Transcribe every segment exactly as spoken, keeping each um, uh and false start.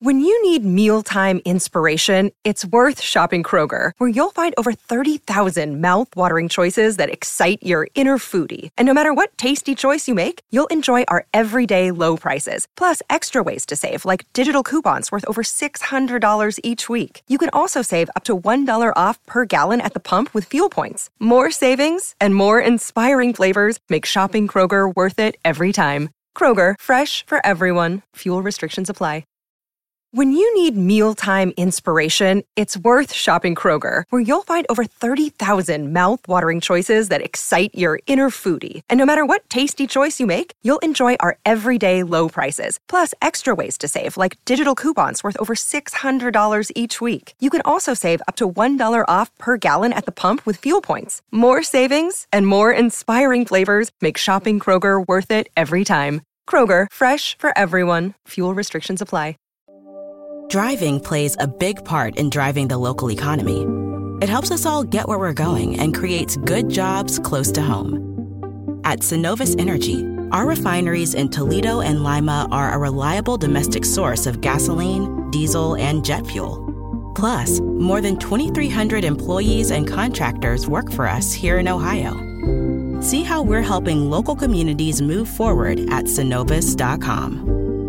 When you need mealtime inspiration, it's worth shopping Kroger, where you'll find over thirty thousand mouth-watering choices that excite your inner foodie. And no matter what tasty choice you make, you'll enjoy our everyday low prices, plus extra ways to save, like digital coupons worth over six hundred dollars each week. You can also save up to one dollar off per gallon at the pump with fuel points. More savings and more inspiring flavors make shopping Kroger worth it every time. Kroger, fresh for everyone. Fuel restrictions apply. When you need mealtime inspiration, it's worth shopping Kroger, where you'll find over thirty thousand mouth-watering choices that excite your inner foodie. And no matter what tasty choice you make, you'll enjoy our everyday low prices, plus extra ways to save, like digital coupons worth over six hundred dollars each week. You can also save up to one dollar off per gallon at the pump with fuel points. More savings and more inspiring flavors make shopping Kroger worth it every time. Kroger, fresh for everyone. Fuel restrictions apply. Driving plays a big part in driving the local economy. It helps us all get where we're going and creates good jobs close to home. At Synovus Energy, our refineries in Toledo and Lima are a reliable domestic source of gasoline, diesel, and jet fuel. Plus, more than twenty-three hundred employees and contractors work for us here in Ohio. See how we're helping local communities move forward at Synovus dot com.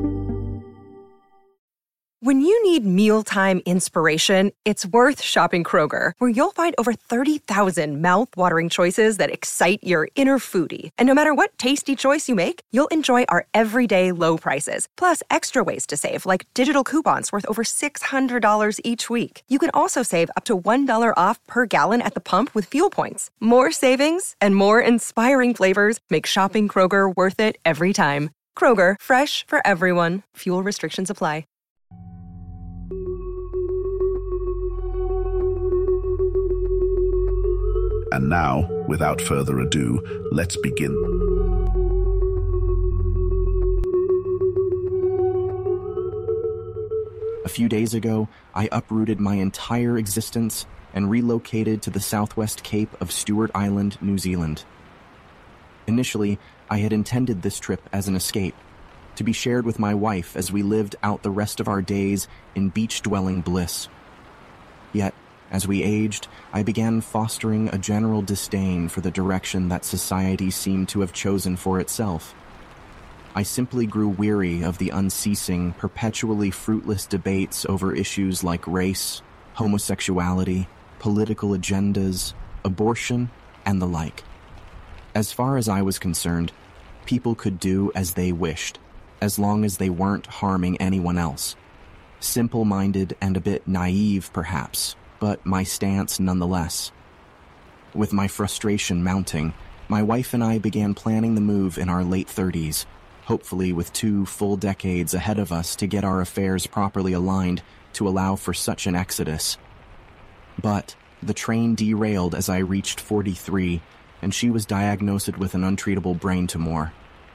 When you need mealtime inspiration, it's worth shopping Kroger, where you'll find over thirty thousand mouth-watering choices that excite your inner foodie. And no matter what tasty choice you make, you'll enjoy our everyday low prices, plus extra ways to save, like digital coupons worth over six hundred dollars each week. You can also save up to one dollar off per gallon at the pump with fuel points. More savings and more inspiring flavors make shopping Kroger worth it every time. Kroger, fresh for everyone. Fuel restrictions apply. And now, without further ado, let's begin. A few days ago, I uprooted my entire existence and relocated to the southwest cape of Stewart Island, New Zealand. Initially, I had intended this trip as an escape, to be shared with my wife as we lived out the rest of our days in beach-dwelling bliss. Yet, as we aged, I began fostering a general disdain for the direction that society seemed to have chosen for itself. I simply grew weary of the unceasing, perpetually fruitless debates over issues like race, homosexuality, political agendas, abortion, and the like. As far as I was concerned, people could do as they wished, as long as they weren't harming anyone else. Simple-minded and a bit naive, perhaps, but my stance nonetheless. With my frustration mounting, my wife and I began planning the move in our late thirties, hopefully with two full decades ahead of us to get our affairs properly aligned to allow for such an exodus. But the train derailed as I reached forty-three, and she was diagnosed with an untreatable brain tumor.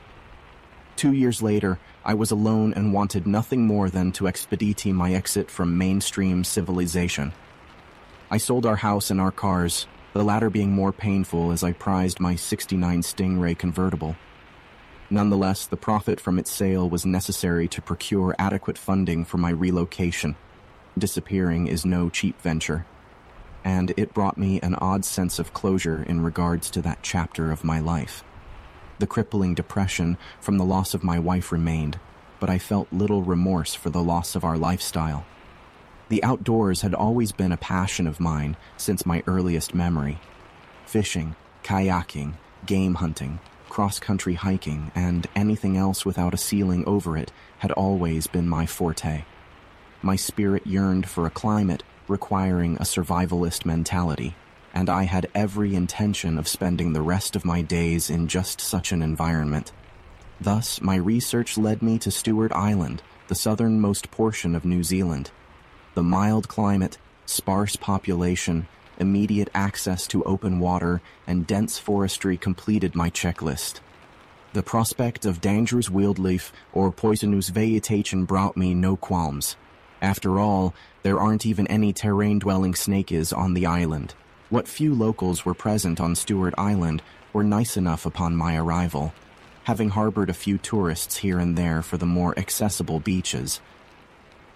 Two years later, I was alone and wanted nothing more than to expedite my exit from mainstream civilization. I sold our house and our cars, the latter being more painful as I prized my sixty-nine Stingray convertible. Nonetheless, the profit from its sale was necessary to procure adequate funding for my relocation. Disappearing is no cheap venture, and it brought me an odd sense of closure in regards to that chapter of my life. The crippling depression from the loss of my wife remained, but I felt little remorse for the loss of our lifestyle. The outdoors had always been a passion of mine since my earliest memory. Fishing, kayaking, game hunting, cross-country hiking, and anything else without a ceiling over it had always been my forte. My spirit yearned for a climate requiring a survivalist mentality, and I had every intention of spending the rest of my days in just such an environment. Thus, my research led me to Stewart Island, the southernmost portion of New Zealand. The mild climate, sparse population, immediate access to open water, and dense forestry completed my checklist. The prospect of dangerous wildlife or poisonous vegetation brought me no qualms. After all, there aren't even any terrain-dwelling snakes on the island. What few locals were present on Stewart Island were nice enough upon my arrival, having harbored a few tourists here and there for the more accessible beaches.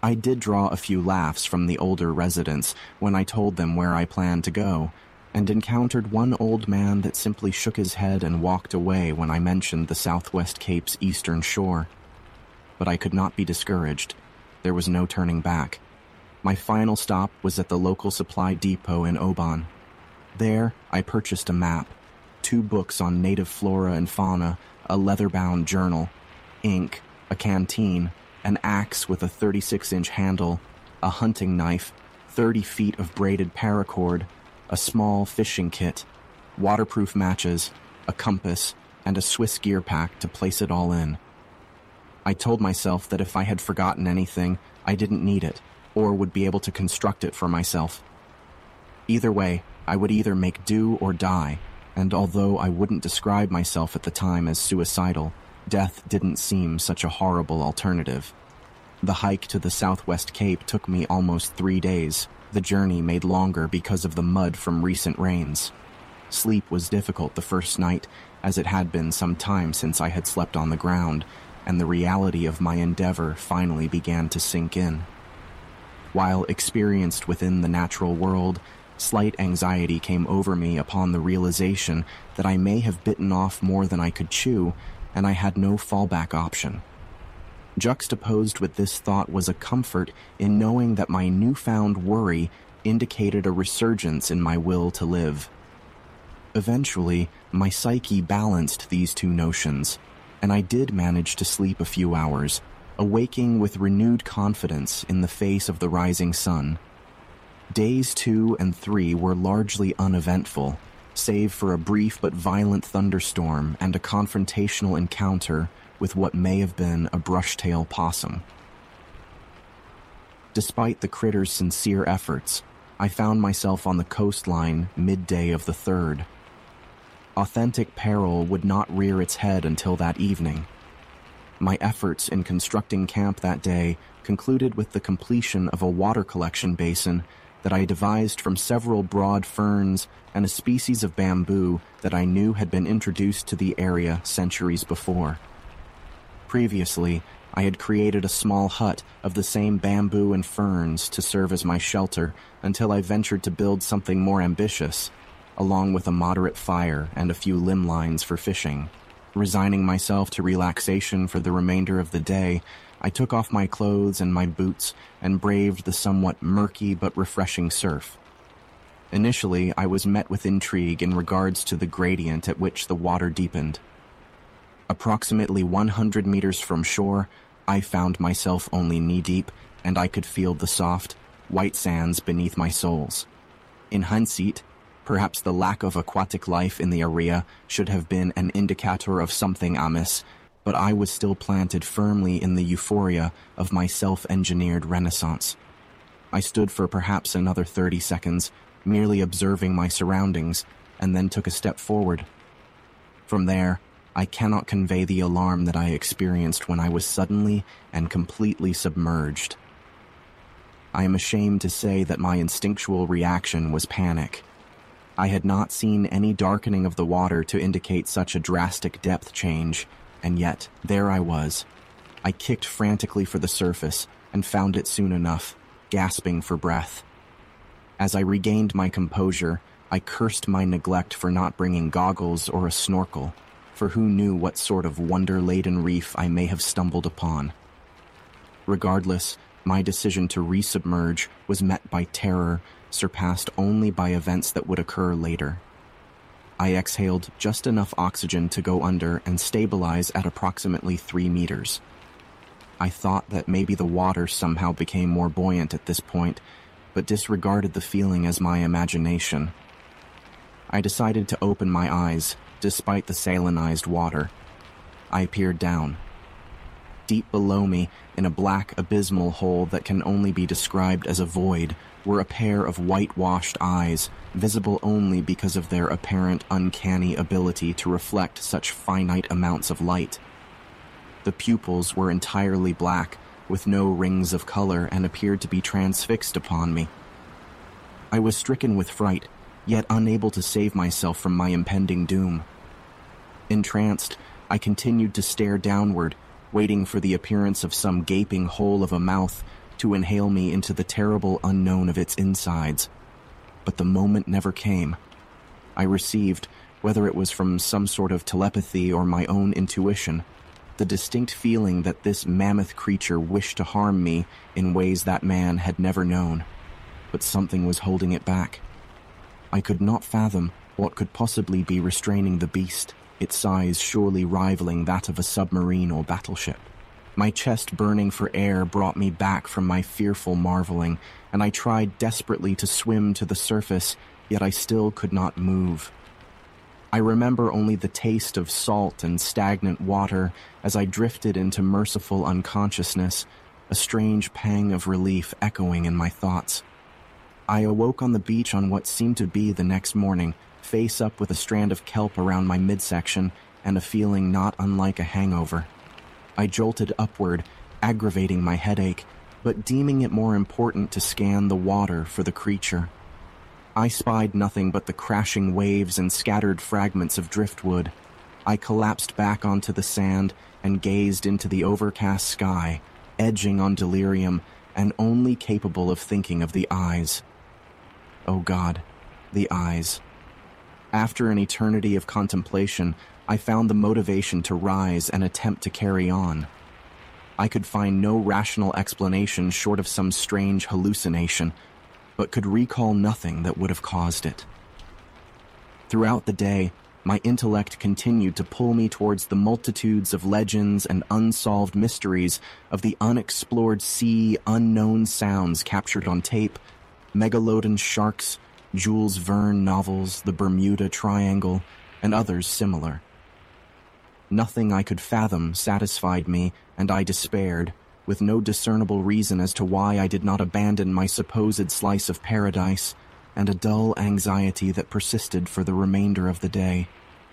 I did draw a few laughs from the older residents when I told them where I planned to go, and encountered one old man that simply shook his head and walked away when I mentioned the Southwest Cape's eastern shore. But I could not be discouraged. There was no turning back. My final stop was at the local supply depot in Oban. There, I purchased a map, two books on native flora and fauna, a leather-bound journal, ink, a canteen, an axe with a thirty-six inch handle, a hunting knife, thirty feet of braided paracord, a small fishing kit, waterproof matches, a compass, and a Swiss gear pack to place it all in. I told myself that if I had forgotten anything, I didn't need it, or would be able to construct it for myself. Either way, I would either make do or die, and although I wouldn't describe myself at the time as suicidal, death didn't seem such a horrible alternative. The hike to the Southwest Cape took me almost three days, the journey made longer because of the mud from recent rains. Sleep was difficult the first night, as it had been some time since I had slept on the ground, and the reality of my endeavor finally began to sink in. While experienced within the natural world, slight anxiety came over me upon the realization that I may have bitten off more than I could chew, and I had no fallback option. Juxtaposed with this thought was a comfort in knowing that my newfound worry indicated a resurgence in my will to live. Eventually, my psyche balanced these two notions, and I did manage to sleep a few hours, awaking with renewed confidence in the face of the rising sun. Days two and three were largely uneventful, save for a brief but violent thunderstorm and a confrontational encounter with what may have been a brushtail possum. Despite the critter's sincere efforts, I found myself on the coastline midday of the third. Authentic peril would not rear its head until that evening. My efforts in constructing camp that day concluded with the completion of a water collection basin that I devised from several broad ferns and a species of bamboo that I knew had been introduced to the area centuries before. Previously, I had created a small hut of the same bamboo and ferns to serve as my shelter until I ventured to build something more ambitious, along with a moderate fire and a few limb lines for fishing. Resigning myself to relaxation for the remainder of the day, I took off my clothes and my boots and braved the somewhat murky but refreshing surf. Initially, I was met with intrigue in regards to the gradient at which the water deepened. Approximately one hundred meters from shore, I found myself only knee-deep, and I could feel the soft, white sands beneath my soles. In hindsight, perhaps the lack of aquatic life in the area should have been an indicator of something amiss, but I was still planted firmly in the euphoria of my self-engineered renaissance. I stood for perhaps another thirty seconds, merely observing my surroundings, and then took a step forward. From there, I cannot convey the alarm that I experienced when I was suddenly and completely submerged. I am ashamed to say that my instinctual reaction was panic. I had not seen any darkening of the water to indicate such a drastic depth change, and yet there I was. I kicked frantically for the surface and found it soon enough, gasping for breath. As I regained my composure, I cursed my neglect for not bringing goggles or a snorkel, for who knew what sort of wonder-laden reef I may have stumbled upon. Regardless, my decision to resubmerge was met by terror, surpassed only by events that would occur later. I exhaled just enough oxygen to go under and stabilize at approximately three meters. I thought that maybe the water somehow became more buoyant at this point, but disregarded the feeling as my imagination. I decided to open my eyes, despite the salinized water. I peered down. Deep below me, in a black abysmal hole that can only be described as a void, were a pair of whitewashed eyes, visible only because of their apparent uncanny ability to reflect such finite amounts of light. The pupils were entirely black, with no rings of color, and appeared to be transfixed upon me. I was stricken with fright, yet unable to save myself from my impending doom. Entranced, I continued to stare downward, waiting for the appearance of some gaping hole of a mouth to inhale me into the terrible unknown of its insides. But the moment never came. I received, whether it was from some sort of telepathy or my own intuition, the distinct feeling that this mammoth creature wished to harm me in ways that man had never known, but something was holding it back. I could not fathom what could possibly be restraining the beast, its size surely rivaling that of a submarine or battleship. My chest burning for air brought me back from my fearful marveling, and I tried desperately to swim to the surface, yet I still could not move. I remember only the taste of salt and stagnant water as I drifted into merciful unconsciousness, a strange pang of relief echoing in my thoughts. I awoke on the beach on what seemed to be the next morning, face up with a strand of kelp around my midsection and a feeling not unlike a hangover. I jolted upward, aggravating my headache, but deeming it more important to scan the water for the creature. I spied nothing but the crashing waves and scattered fragments of driftwood. I collapsed back onto the sand and gazed into the overcast sky, edging on delirium and only capable of thinking of the eyes. Oh God, the eyes. After an eternity of contemplation, I found the motivation to rise and attempt to carry on. I could find no rational explanation short of some strange hallucination, but could recall nothing that would have caused it. Throughout the day, my intellect continued to pull me towards the multitudes of legends and unsolved mysteries of the unexplored sea, unknown sounds captured on tape, megalodon sharks, Jules Verne novels, the Bermuda Triangle, and others similar. Nothing I could fathom satisfied me, and I despaired, with no discernible reason as to why I did not abandon my supposed slice of paradise, and a dull anxiety that persisted for the remainder of the day.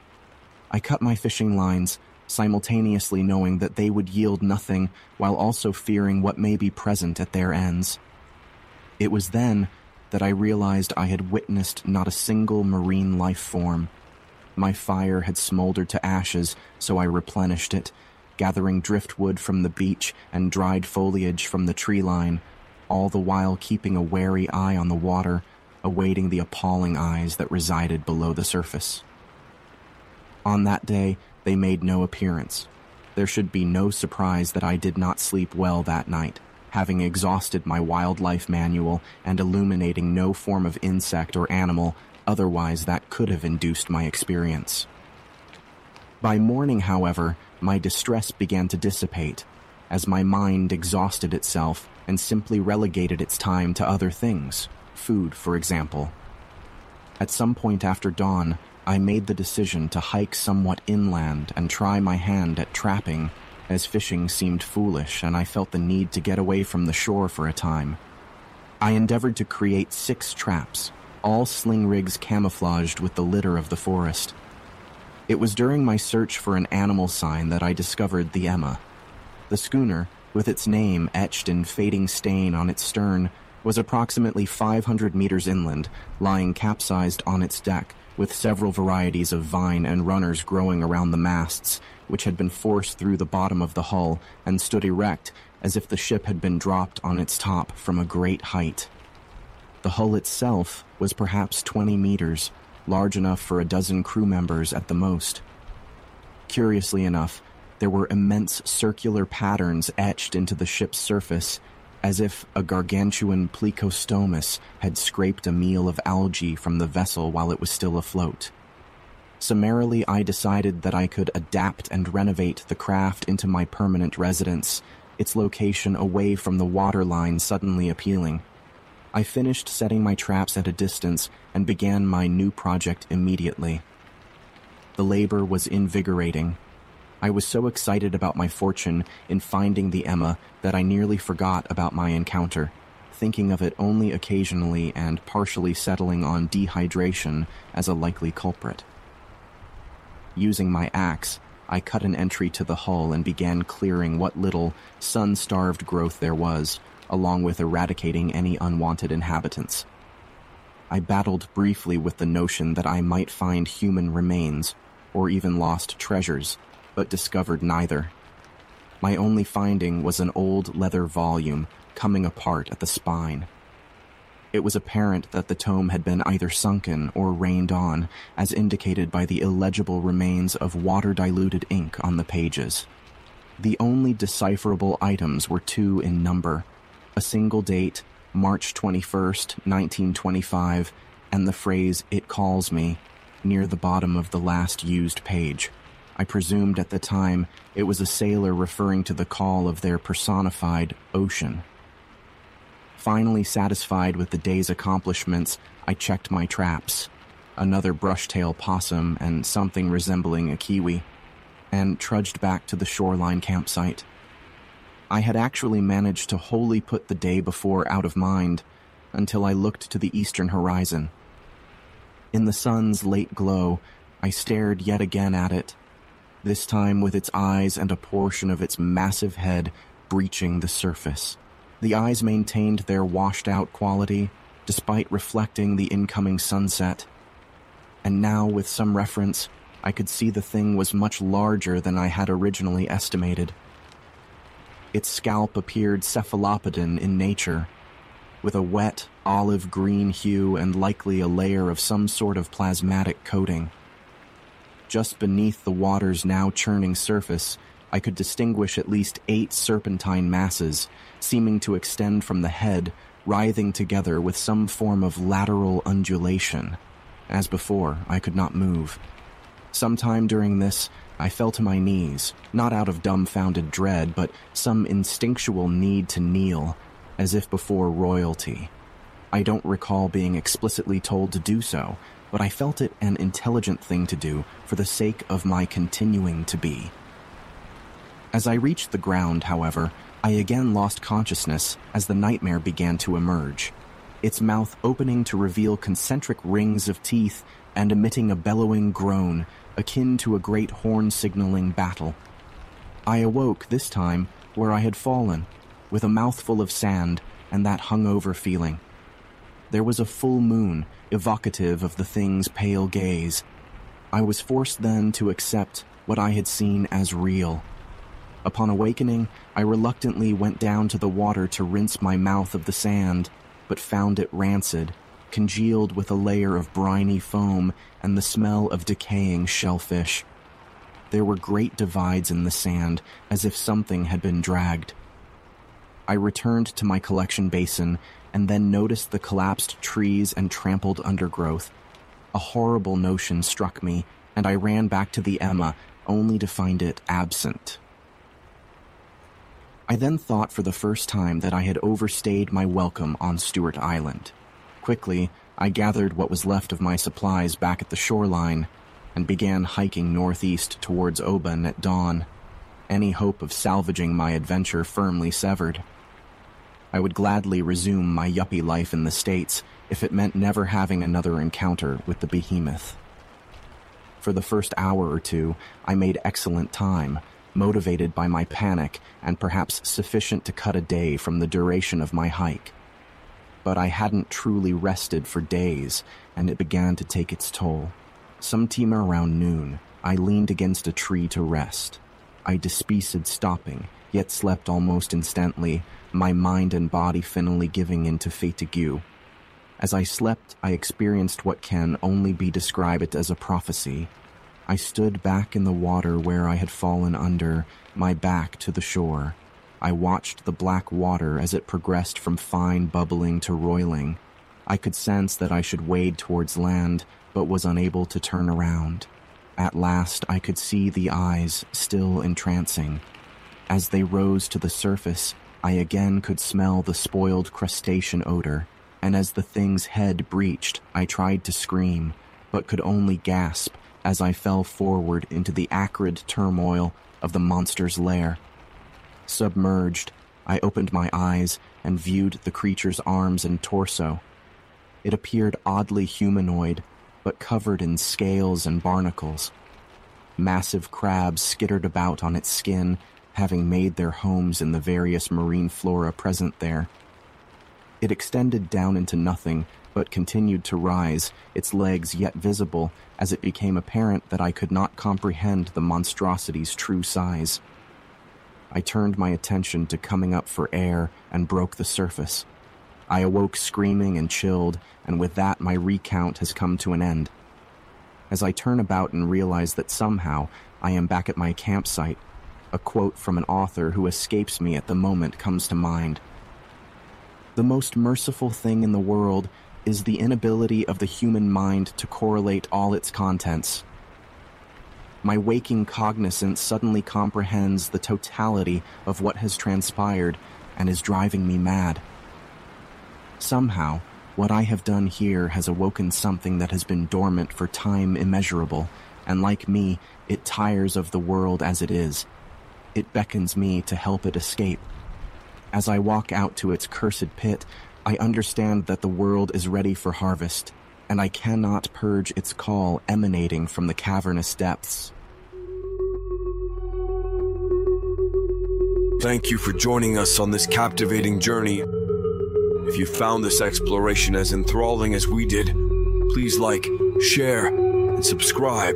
I cut my fishing lines, simultaneously knowing that they would yield nothing, while also fearing what may be present at their ends. It was then that I realized I had witnessed not a single marine life form. My fire had smoldered to ashes, so I replenished it, gathering driftwood from the beach and dried foliage from the tree line, all the while keeping a wary eye on the water, awaiting the appalling eyes that resided below the surface. On that day, they made no appearance. There should be no surprise that I did not sleep well that night, having exhausted my wildlife manual and illuminating no form of insect or animal otherwise that could have induced my experience. By morning, however, my distress began to dissipate, as my mind exhausted itself and simply relegated its time to other things, food, for example. At some point after dawn, I made the decision to hike somewhat inland and try my hand at trapping, as fishing seemed foolish and I felt the need to get away from the shore for a time. I endeavored to create six traps, all sling rigs camouflaged with the litter of the forest. It was during my search for an animal sign that I discovered the Emma. The schooner, with its name etched in fading stain on its stern, was approximately five hundred meters inland, lying capsized on its deck, with several varieties of vine and runners growing around the masts, which had been forced through the bottom of the hull and stood erect as if the ship had been dropped on its top from a great height. The hull itself was perhaps twenty meters, large enough for a dozen crew members at the most. Curiously enough, there were immense circular patterns etched into the ship's surface, as if a gargantuan plecostomus had scraped a meal of algae from the vessel while it was still afloat. Summarily, I decided that I could adapt and renovate the craft into my permanent residence, its location away from the waterline suddenly appealing. I finished setting my traps at a distance and began my new project immediately. The labor was invigorating. I was so excited about my fortune in finding the Emma that I nearly forgot about my encounter, thinking of it only occasionally and partially settling on dehydration as a likely culprit. Using my axe, I cut an entry to the hull and began clearing what little sun-starved growth there was, along with eradicating any unwanted inhabitants. I battled briefly with the notion that I might find human remains, or even lost treasures, but discovered neither. My only finding was an old leather volume, coming apart at the spine. It was apparent that the tome had been either sunken or rained on, as indicated by the illegible remains of water-diluted ink on the pages. The only decipherable items were two in number, a single date, March twenty-first, nineteen twenty-five, and the phrase, "It calls me," near the bottom of the last used page. I presumed at the time it was a sailor referring to the call of their personified ocean. Finally satisfied with the day's accomplishments, I checked my traps, another brushtail possum and something resembling a kiwi, and trudged back to the shoreline campsite. I had actually managed to wholly put the day before out of mind until I looked to the eastern horizon. In the sun's late glow, I stared yet again at it, this time with its eyes and a portion of its massive head breaching the surface. The eyes maintained their washed-out quality, despite reflecting the incoming sunset. And now, with some reference, I could see the thing was much larger than I had originally estimated. Its scalp appeared cephalopodon in nature, with a wet, olive-green hue and likely a layer of some sort of plasmatic coating. Just beneath the water's now churning surface, I could distinguish at least eight serpentine masses, seeming to extend from the head, writhing together with some form of lateral undulation. As before, I could not move. Sometime during this, I fell to my knees, not out of dumbfounded dread, but some instinctual need to kneel, as if before royalty. I don't recall being explicitly told to do so, but I felt it an intelligent thing to do for the sake of my continuing to be. As I reached the ground, however, I again lost consciousness as the nightmare began to emerge, its mouth opening to reveal concentric rings of teeth and emitting a bellowing groan akin to a great horn-signaling battle. I awoke, this time, where I had fallen, with a mouthful of sand and that hungover feeling. There was a full moon, evocative of the thing's pale gaze. I was forced then to accept what I had seen as real. Upon awakening, I reluctantly went down to the water to rinse my mouth of the sand, but found it rancid, congealed with a layer of briny foam and the smell of decaying shellfish. There were great divides in the sand, as if something had been dragged. I returned to my collection basin and then noticed the collapsed trees and trampled undergrowth. A horrible notion struck me, and I ran back to the Emma, only to find it absent. I then thought for the first time that I had overstayed my welcome on Stewart Island. Quickly, I gathered what was left of my supplies back at the shoreline and began hiking northeast towards Oban at dawn, any hope of salvaging my adventure firmly severed. I would gladly resume my yuppie life in the States if it meant never having another encounter with the behemoth. For the first hour or two, I made excellent time, motivated by my panic and perhaps sufficient to cut a day from the duration of my hike. But I hadn't truly rested for days, and it began to take its toll. Sometime around noon, I leaned against a tree to rest. I despaced stopping, yet slept almost instantly, my mind and body finally giving in to fatigue. As I slept, I experienced what can only be described as a prophecy. I stood back in the water where I had fallen under, my back to the shore. I watched the black water as it progressed from fine bubbling to roiling. I could sense that I should wade towards land, but was unable to turn around. At last, I could see the eyes, still entrancing. As they rose to the surface, I again could smell the spoiled crustacean odor, and as the thing's head breached, I tried to scream, but could only gasp as I fell forward into the acrid turmoil of the monster's lair. Submerged, I opened my eyes and viewed the creature's arms and torso. It appeared oddly humanoid, but covered in scales and barnacles. Massive crabs skittered about on its skin, having made their homes in the various marine flora present there. It extended down into nothing, but continued to rise, its legs yet visible, as it became apparent that I could not comprehend the monstrosity's true size. I turned my attention to coming up for air and broke the surface. I awoke screaming and chilled, and with that my recount has come to an end. As I turn about and realize that somehow I am back at my campsite, a quote from an author who escapes me at the moment comes to mind. The most merciful thing in the world is the inability of the human mind to correlate all its contents. My waking cognizance suddenly comprehends the totality of what has transpired and is driving me mad. Somehow, what I have done here has awoken something that has been dormant for time immeasurable, and like me, it tires of the world as it is. It beckons me to help it escape. As I walk out to its cursed pit, I understand that the world is ready for harvest, and I cannot purge its call emanating from the cavernous depths. Thank you for joining us on this captivating journey. If you found this exploration as enthralling as we did, please like, share, and subscribe.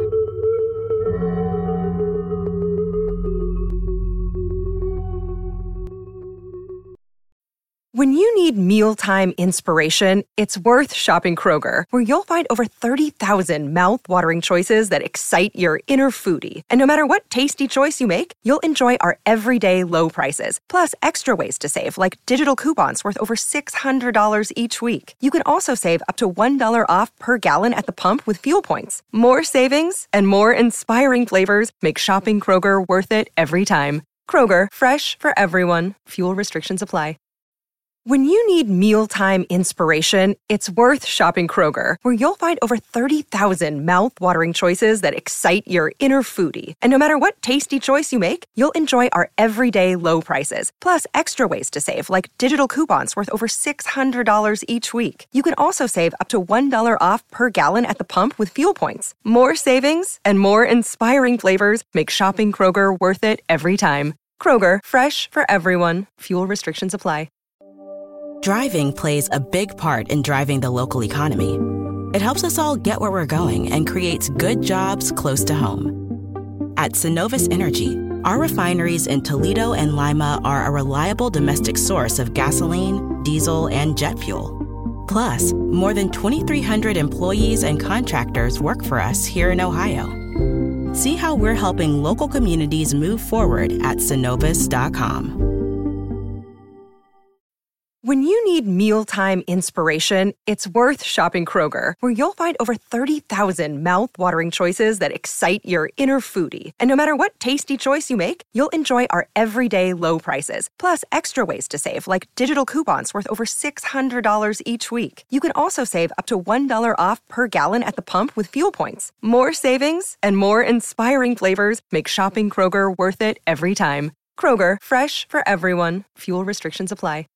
When you need mealtime inspiration, it's worth shopping Kroger, where you'll find over thirty thousand mouth-watering choices that excite your inner foodie. And no matter what tasty choice you make, you'll enjoy our everyday low prices, plus extra ways to save, like digital coupons worth over six hundred dollars each week. You can also save up to one dollar off per gallon at the pump with fuel points. More savings and more inspiring flavors make shopping Kroger worth it every time. Kroger, fresh for everyone. Fuel restrictions apply. When you need mealtime inspiration, it's worth shopping Kroger, where you'll find over thirty thousand mouth-watering choices that excite your inner foodie. And no matter what tasty choice you make, you'll enjoy our everyday low prices, plus extra ways to save, like digital coupons worth over six hundred dollars each week. You can also save up to one dollar off per gallon at the pump with fuel points. More savings and more inspiring flavors make shopping Kroger worth it every time. Kroger, fresh for everyone. Fuel restrictions apply. Driving plays a big part in driving the local economy. It helps us all get where we're going and creates good jobs close to home. At Synovus Energy, our refineries in Toledo and Lima are a reliable domestic source of gasoline, diesel, and jet fuel. Plus, more than twenty-three hundred employees and contractors work for us here in Ohio. See how we're helping local communities move forward at synovus dot com. When you need mealtime inspiration, it's worth shopping Kroger, where you'll find over thirty thousand mouth-watering choices that excite your inner foodie. And no matter what tasty choice you make, you'll enjoy our everyday low prices, plus extra ways to save, like digital coupons worth over six hundred dollars each week. You can also save up to one dollar off per gallon at the pump with fuel points. More savings and more inspiring flavors make shopping Kroger worth it every time. Kroger, fresh for everyone. Fuel restrictions apply.